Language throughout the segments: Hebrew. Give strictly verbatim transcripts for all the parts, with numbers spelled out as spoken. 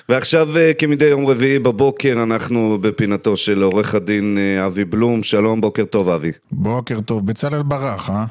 ועכשיו כמדי יום רביעי בבוקר אנחנו בפינתו של עורך הדין אבי בלום. שלום, בוקר טוב אבי. בוקר טוב, בצלאל ברח, אה?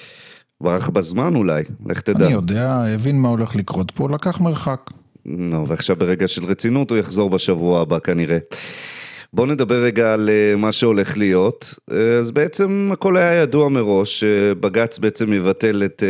ברח בזמן אולי, לך תדע. אני יודע, הבין מה הולך לקרות פה, לקח מרחק. נו, ועכשיו ברגע של רצינות הוא יחזור בשבוע הבא כנראה. בוא נדבר רגע על מה שהולך להיות. אז בעצם הכל היה ידוע מראש, בג"ץ בעצם יבטל את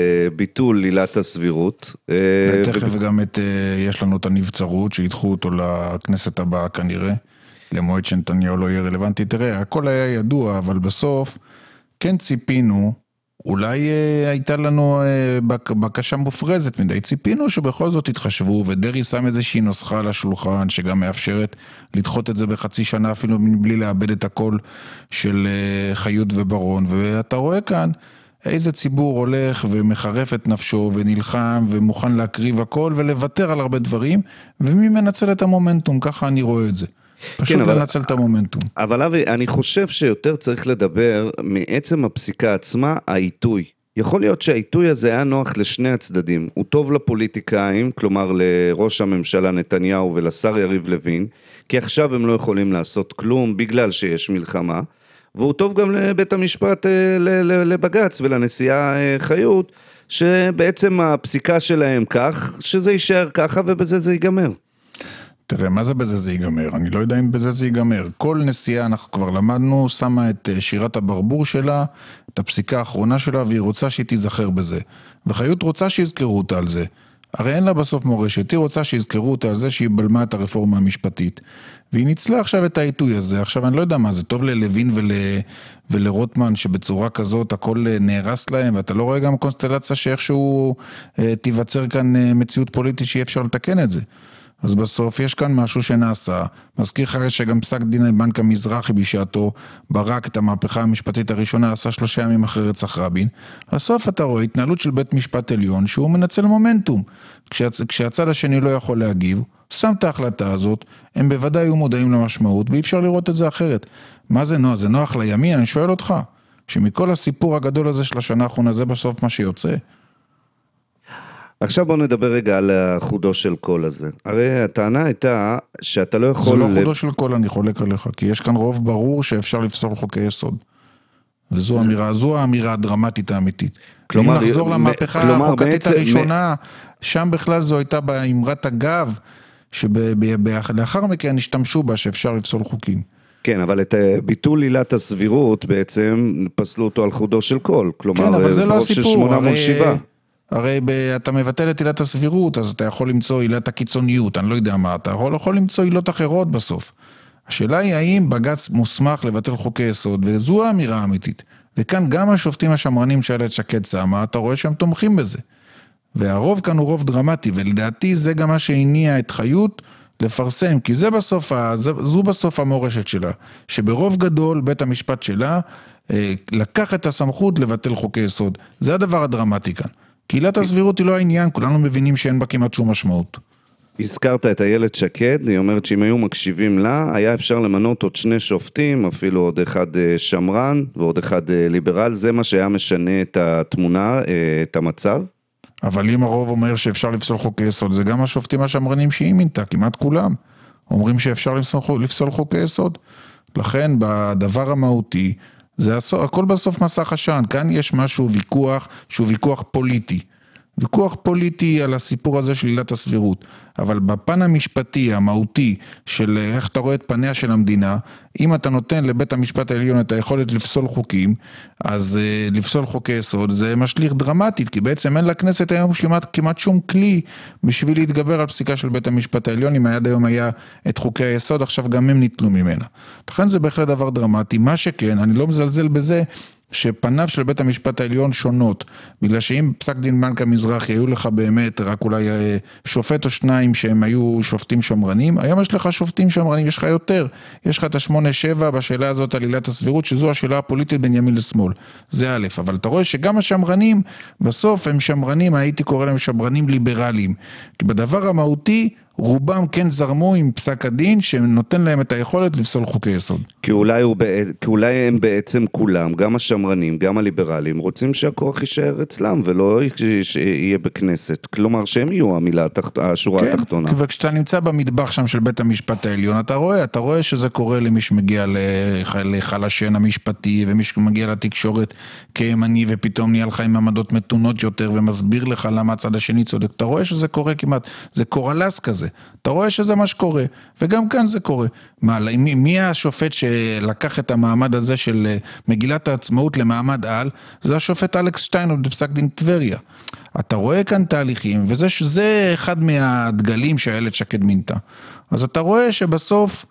ביטול עילת הסבירות. ותכף גם את, יש לנו את הנבצרות שידחו אותו לכנסת הבאה כנראה, למועד שנתניהו לא יהיה רלוונטי. תראה, הכל היה ידוע, אבל בסוף כן ציפינו, אולי אה, הייתה לנו אה, בק, בקשה מופרזת מדי, ציפינו שבכל זאת התחשבו, ודרי שם איזושהי נוסחה על השולחן, שגם מאפשרת לדחות את זה בחצי שנה, אפילו מבלי לאבד את הכל של אה, חיות וברון, ואתה רואה כאן איזה ציבור הולך ומחרף את נפשו, ונלחם ומוכן להקריב הכל, ולוותר על הרבה דברים, ומי מנצל את המומנטום, ככה אני רואה את זה. פשוט כן, לנצל אבל, את המומנטום. אבל אבי, אני חושב שיותר צריך לדבר מעצם הפסיקה עצמה, העיתוי. יכול להיות שהעיתוי הזה היה נוח לשני הצדדים. הוא טוב לפוליטיקאים, כלומר לראש הממשלה נתניהו ולשר יריב לוין, כי עכשיו הם לא יכולים לעשות כלום בגלל שיש מלחמה, והוא טוב גם לבית המשפט, לבג"ץ ולנשיאה חיות, שבעצם הפסיקה שלהם כך, שזה יישאר ככה ובזה זה ייגמר. תראה, מה זה בזה זה ייגמר? אני לא יודע אם בזה זה ייגמר. כל נשיאה, אנחנו כבר למדנו, שמה את שירת הברבור שלה, את הפסיקה האחרונה שלה, והיא רוצה שהיא תיזכר בזה. וחיות רוצה שיזכרו אותה על זה. הרי אין לה בסוף מורשת, היא רוצה שיזכרו אותה על זה שהיא בלמה את הרפורמה המשפטית. והיא ניצלה עכשיו את העיתוי הזה. עכשיו אני לא יודע מה, זה טוב ללוין ול... ולרוטמן שבצורה כזאת הכל נהרס להם, ואתה לא רואה גם קונסטלציה שאיכשהו אה, תיווצר כאן אה, מציאות פוליטית שאי אפשר לתקן את זה. אז בסוף יש כאן משהו שנעשה, מזכיר לך שגם פסק דין בנק המזרחי בשעתו, ברק את המהפכה המשפטית הראשונה, עשה שלושה ימים אחרי רצח רבין, בסוף אתה רואה התנהלות של בית משפט עליון, שהוא מנצל מומנטום, כשהצ... כשהצד השני לא יכול להגיב, שם את ההחלטה הזאת, הם בוודאי היו מודעים למשמעות, ואי אפשר לראות את זה אחרת. מה זה נוח? זה נוח לימין? אני שואל אותך, שמכל הסיפור הגדול הזה של השנה האחרונה, זה בסוף מה שיוצא. עכשיו בוא נדבר רגע על החודו של קול הזה. הרי הטענה הייתה שאתה לא יכול... זה לא חודו של קול, אני חולק עליך, כי יש כאן רוב ברור שאפשר לפסול חוקי יסוד. וזו האמירה, זו האמירה הדרמטית האמיתית. כלומר, אם נחזור למהפכה החוקתית הראשונה, שם בכלל זו הייתה באמרת הגב, שלאחר מכן השתמשו בה שאפשר לפסול חוקים. כן, אבל את ביטול עילת הסבירות בעצם פסלו אותו על חודו של קול. כלומר, כן, אבל זה לא הסיפור. הרי אתה מבטל את עילת הסבירות, אז אתה יכול למצוא עילת הקיצוניות, אני לא יודע מה, אתה יכול, יכול למצוא עילות אחרות בסוף. השאלה היא האם בג"ץ מוסמך לבטל חוקי יסוד, וזו האמירה האמיתית. וכאן גם השופטים השמרנים שאלת שקד שמה, אתה רואה שהם תומכים בזה. והרוב כאן הוא רוב דרמטי, ולדעתי זה גם מה שהניע את חיות לפרסם, כי זה בסוף, זו בסוף המורשת שלה, שברוב גדול בית המשפט שלה לקח את הסמכות לבטל חוקי יסוד. זה הדבר הדרמטי כאן. כי עילת הסבירות היא לא העניין, כולנו מבינים שאין בה כמעט שום משמעות. הזכרת את איילת שקד, היא אומרת שאם היו מקשיבים לה, היה אפשר למנות עוד שני שופטים, אפילו עוד אחד שמרן ועוד אחד ליברל, זה מה שהיה משנה את התמונה, את המצב. אבל אם הרוב אומר שאפשר לפסול חוקי יסוד, זה גם השופטים השמרנים שהיא מינתה, כמעט כולם, אומרים שאפשר לפסול חוקי יסוד. לכן בדבר המהותי, זה הכל בסוף מסך עשן, כאן יש משהו ויכוח, שהוא ויכוח פוליטי. ויכוח פוליטי על הסיפור הזה של עילת הסבירות, אבל בפן המשפטי, המהותי, של איך אתה רואה את פניה של המדינה, אם אתה נותן לבית המשפט העליון את היכולת לפסול חוקים, אז uh, לפסול חוקי יסוד, זה משליך דרמטית, כי בעצם אין לכנסת היום שלימת כמעט שום כלי, בשביל להתגבר על פסיקה של בית המשפט העליון, אם עד היום היה את חוקי היסוד, עכשיו גם הם ניתנו ממנה. לכן זה בהחלט דבר דרמטי, מה שכן, אני לא מזלזל בזה, שפניו של בית המשפט העליון שונות, בגלל שאם פסק דין בנק המזרחי היו לך באמת רק אולי שופט או שניים שהם היו שופטים שמרנים, היום יש לך שופטים שמרנים, יש לך יותר, יש לך את השמונה שבע בשאלה הזאת על עילת הסבירות, שזו השאלה הפוליטית בין ימין לשמאל, זה א', אבל אתה רואה שגם השמרנים, בסוף הם שמרנים, הייתי קורא להם שמרנים ליברליים, כי בדבר המהותי, רובם כן זרמו עם פסק הדין שנותן להם את היכולת לפסול חוקי יסוד. כי אולי, הוא, כי אולי הם בעצם כולם, גם השמרנים, גם הליברלים, רוצים שהכוח יישאר אצלם ולא יהיה בכנסת. כלומר שהם יהיו המילה, השורה כן, התחתונה. וכשאתה נמצא במטבח שם של בית המשפט העליון, אתה רואה, אתה רואה שזה קורה למי שמגיע לחלשן המשפטי, ומי שמגיע לתקשורת כימני, ופתאום נהיה לך עם עמדות מתונות יותר, ומסביר לך למה הצד השני צודק. אתה רואה שזה קורה כמעט, זה קורלס כזה. אתה רואה שזה מה שקורה, וגם כאן זה קורה. מה, מי, מי השופט שלקח את המעמד הזה של מגילת העצמאות למעמד על? זה השופט אלכס שטיינברג בפסק דין טבריה. אתה רואה כאן תהליכים, וזה שזה אחד מהדגלים שהילד שקד מינתה. אז אתה רואה שבסוף,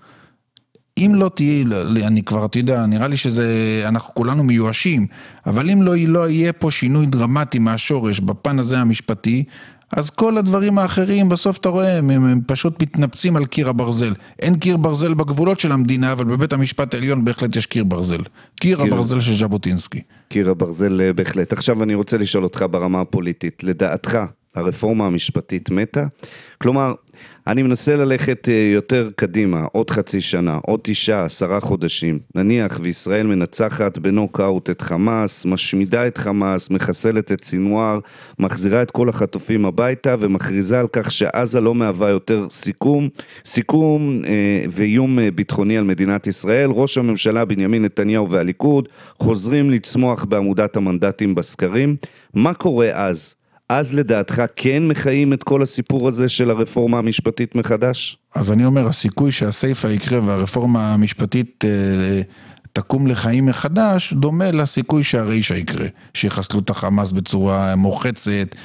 אם לא תהיה, אני כבר, אתה יודע, נראה לי שזה, אנחנו כולנו מיואשים, אבל אם לא, לא יהיה פה שינוי דרמטי מהשורש בפן הזה המשפטי, אז כל הדברים האחרים בסוף אתה רואה, הם, הם פשוט מתנפצים על קיר הברזל. אין קיר ברזל בגבולות של המדינה, אבל בבית המשפט העליון בהחלט יש קיר ברזל. קיר, קיר הברזל של ז'בוטינסקי. קיר הברזל בהחלט. עכשיו אני רוצה לשאול אותך ברמה הפוליטית, לדעתך, הרפורמה המשפטית מתה? כלומר, אני מנסה ללכת יותר קדימה, עוד חצי שנה, עוד תשעה, עשרה חודשים. נניח וישראל מנצחת בנוקאוט את חמאס, משמידה את חמאס, מחסלת את סינואר, מחזירה את כל החטופים הביתה ומכריזה על כך שעזה לא מהווה יותר סיכום, סיכום אה, ואיום ביטחוני על מדינת ישראל. ראש הממשלה בנימין נתניהו והליכוד חוזרים לצמוח בעמודת המנדטים בסקרים. מה קורה אז? אז לדעתך כן מחיים את כל הסיפור הזה של הרפורמה המשפטית מחדש? אז אני אומר, הסיכוי שהסייפה יקרה והרפורמה המשפטית אה, תקום לחיים מחדש, דומה לסיכוי שהרישה יקרה, שיחסלו את החמאס בצורה מוחצת,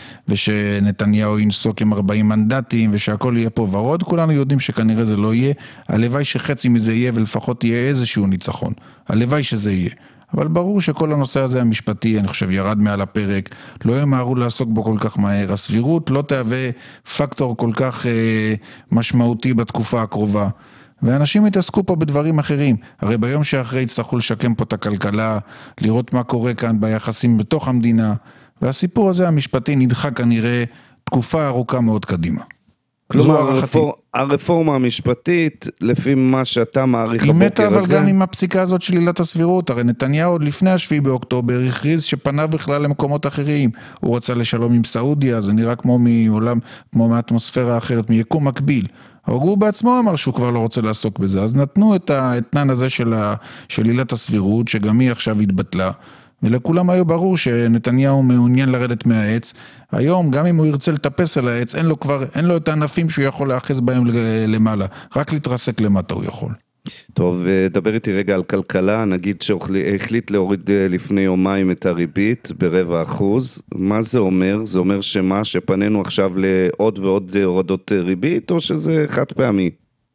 ושנתניהו ינסוק עם ארבעים מנדטים, ושהכל יהיה פה ורוד. כולנו יודעים שכנראה זה לא יהיה, הלוואי שחצי מזה יהיה ולפחות יהיה איזשהו ניצחון, הלוואי שזה יהיה. אבל ברור שכל הנושא הזה המשפטי, אני חושב, ירד מעל הפרק, לא ימהרו לעסוק בו כל כך מהר, הסבירות לא תהווה פקטור כל כך אה, משמעותי בתקופה הקרובה, ואנשים יתעסקו פה בדברים אחרים. הרי ביום שאחרי יצטרכו לשקם פה את הכלכלה, לראות מה קורה כאן ביחסים בתוך המדינה, והסיפור הזה המשפטי נדחה כנראה תקופה ארוכה מאוד קדימה. כלומר, הרפור... הרפורמה המשפטית, לפי מה שאתה מעריך הבוקר הזה... היא מתה, אבל גם עם הפסיקה הזאת של עילת הסבירות. הרי נתניהו עוד לפני השביעי באוקטובר הכריז שפנה בכלל למקומות אחרים. הוא רצה לשלום עם סעודיה, זה נראה כמו מעולם, כמו מאטמוספירה אחרת, מיקום מקביל. אבל הוא בעצמו אמר שהוא כבר לא רוצה לעסוק בזה. אז נתנו את האתנן הזה של, ה... של עילת הסבירות, שגם היא עכשיו התבטלה. ולכולם היו ברור שנתניהו מעוניין לרדת מהעץ. היום, גם אם הוא ירצה לטפס על העץ, אין לו כבר, אין לו את הענפים שהוא יכול להאחז בהם למעלה. רק להתרסק למטה הוא יכול. טוב, דבר איתי רגע על כלכלה. נגיד שהחליט להוריד לפני יומיים את הריבית ברבע אחוז. מה זה אומר? זה אומר שמה, שפנינו עכשיו לעוד ועוד הורדות ריבית, או שזה חד פעמי?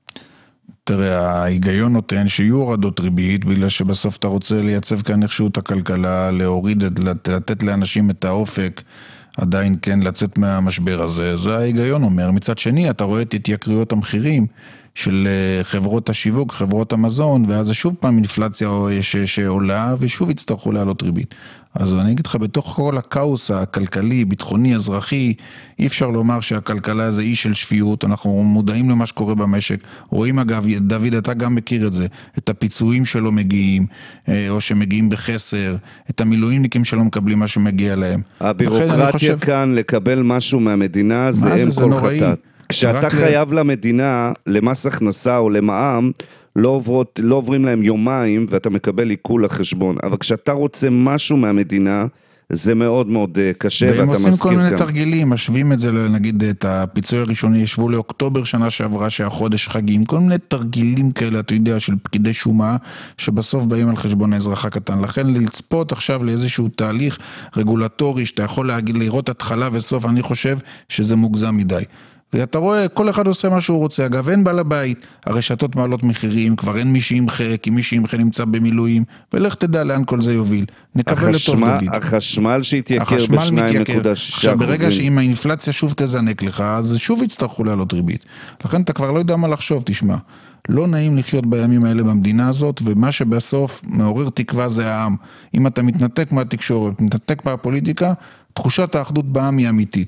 תראה, ההיגיון נותן שיהיו הורדות ריבית, בגלל שבסוף אתה רוצה לייצב כאן איכשהו את הכלכלה, להוריד, לתת לאנשים את האופק, עדיין כן לצאת מהמשבר הזה. זה ההיגיון אומר. מצד שני, אתה רואה את התייקרויות המחירים של חברות השיווק, חברות המזון, ואז זה שוב פעם אינפלציה שעולה, ושוב יצטרכו לעלות ריבית. אז אני אגיד לך, בתוך כל הקאוס הכלכלי, ביטחוני, אזרחי, אי אפשר לומר שהכלכלה זה אי של שפיות. אנחנו מודעים למה שקורה במשק. רואים אגב, דוד, אתה גם מכיר את זה, את הפיצויים שלא מגיעים, או שמגיעים בחסר, את המילואימניקים שלא מקבלים מה שמגיע להם. הבירוקרטיה חושב... כאן לקבל משהו מהמדינה, זה אין כל חטאת. כשאתה חייב למדינה, למס הכנסה או למע"מ, לא, עוברות, לא עוברים להם יומיים ואתה מקבל עיקול לחשבון. אבל כשאתה רוצה משהו מהמדינה, זה מאוד מאוד קשה ואתה מזכיר כאן. והם עושים כל מיני תרגילים, משווים את זה, נגיד את הפיצוי הראשוני, ישבו לאוקטובר שנה שעברה שהחודש חגים, כל מיני תרגילים כאלה, אתה יודע, של פקידי שומה, שבסוף באים על חשבון האזרח הקטן. לכן לצפות עכשיו לאיזשהו תהליך רגולטורי, שאתה יכול להגיד, לראות התחלה וסוף, אני חושב שזה מוגזם מדי. ואתה רואה, כל אחד עושה מה שהוא רוצה. אגב, אין בעל הבית, הרשתות מעלות מחירים, כבר אין מי שימחה, כי מי שימחה נמצא במילואים, ולך תדע לאן כל זה יוביל. נקווה לטוב דוד. החשמל שהתייקר ב-שתיים נקודה שישה אחוז. עכשיו, ברגע שאם האינפלציה שוב תזנק לך, אז שוב יצטרכו לעלות ריבית. לכן אתה כבר לא יודע מה לחשוב, תשמע. לא נעים לחיות בימים האלה במדינה הזאת, ומה שבסוף מעורר תקווה זה העם. אם אתה מתנתק מהתקשורת, מתנתק מהפוליטיקה, תחושת האחדות בעם היא אמיתית.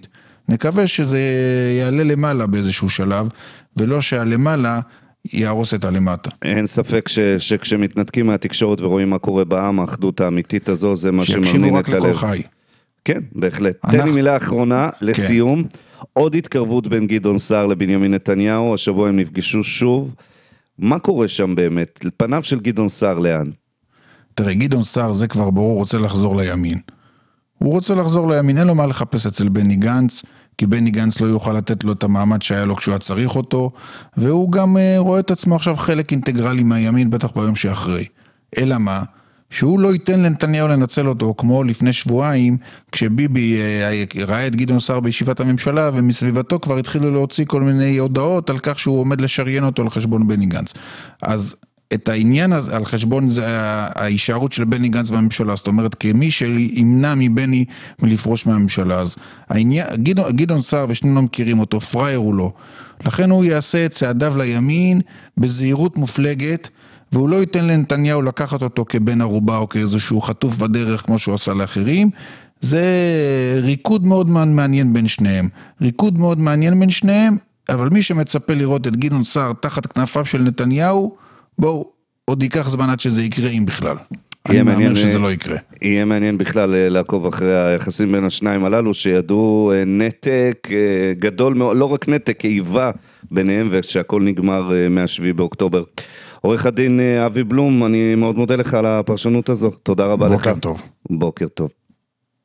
נקווה שזה יעלה למעלה באיזשהו שלב, ולא שהלמעלה יהרוס את הלמטה. אין ספק ש, שכשמתנתקים מהתקשורת ורואים מה קורה בעם, האחדות האמיתית הזו, זה מה שמרנין את הלב. שיקשיבו רק לכל חי. כן, בהחלט. אנחנו... תן לי מילה אחרונה, לסיום. כן. עוד התקרבות בין גדעון סער לבנימין נתניהו, השבוע הם נפגשו שוב. מה קורה שם באמת? פניו של גדעון סער לאן? תראה, גדעון סער זה כבר ברור, רוצה לחזור לימין. הוא רוצה לחזור לימין, אין לו מה לחפש אצל בני גנץ, כי בני גנץ לא יוכל לתת לו את המעמד שהיה לו כשהוא היה צריך אותו, והוא גם uh, רואה את עצמו עכשיו חלק אינטגרלי מהימין, בטח ביום שאחרי. אלא מה? שהוא לא ייתן לנתניהו לנצל אותו, כמו לפני שבועיים, כשביבי uh, ראה את גדעון סער בישיבת הממשלה, ומסביבתו כבר התחילו להוציא כל מיני הודעות על כך שהוא עומד לשריין אותו על חשבון בני גנץ. אז את העניין הזה, על חשבון זה ההישארות של בני גנץ בממשלה, זאת אומרת, כמי שימנע מבני מלפרוש מהממשלה, אז העניין, גדעון, גדעון סער ושנינו מכירים אותו, פרייר הוא לא, לכן הוא יעשה את צעדיו לימין בזהירות מופלגת, והוא לא ייתן לנתניהו לקחת אותו כבן ערובה או כאיזשהו חטוף בדרך כמו שהוא עשה לאחרים, זה ריקוד מאוד מעניין בין שניהם, ריקוד מאוד מעניין בין שניהם, אבל מי שמצפה לראות את גדעון סער תחת כנפיו של נתניהו, בואו, עוד ייקח זמן עד שזה יקרה אם בכלל. אני מאמר שזה לא יקרה. יהיה מעניין בכלל לעקוב אחרי היחסים בין השניים הללו, שידעו נתק גדול מאוד, לא רק נתק, כאיבה ביניהם, ושהכל נגמר מהשביעי באוקטובר. עורך הדין אבי בלום, אני מאוד מודה לך על הפרשנות הזו. תודה רבה לך. בוקר טוב. בוקר טוב.